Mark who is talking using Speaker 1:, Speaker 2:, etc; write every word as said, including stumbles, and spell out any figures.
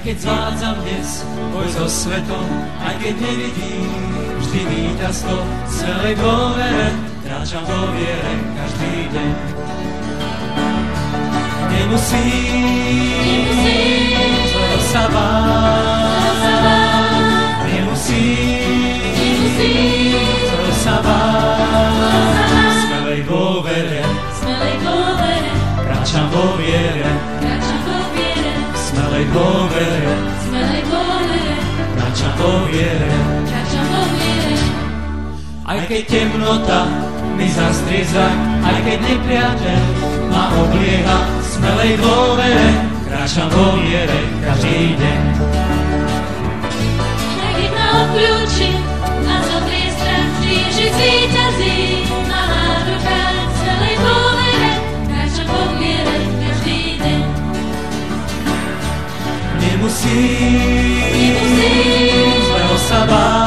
Speaker 1: keď zvádzam dnes boj so svetom, aj keď nevidím vždy víťazstvo, celej dôvere kráčam vo viere každý deň. Nemusím, zlého sa báť, nemusím, zlého sa báť, smelej dôvere, kráčam vo viere, smelej dôvere, kráčam vo viere. Aj keď temnota mi zastrieza, aj keď nepriateľ ma oblieha, smelej dôvere, kráčam vo viere každý deň.
Speaker 2: Aj keď ma obklúči a zotrie strach, Ježiš zvíťazí, má v rukách, smelej dôvere, kráčam vo viere každý deň.
Speaker 1: Nemusím, nemusím zlého sa báť,